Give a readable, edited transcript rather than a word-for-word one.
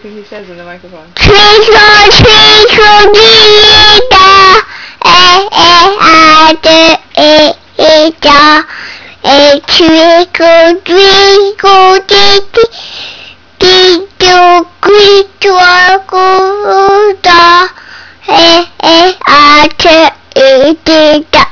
He says in the microphone. Twinkle, twinkle, little, twinkle, twinkle, little, twinkle, star,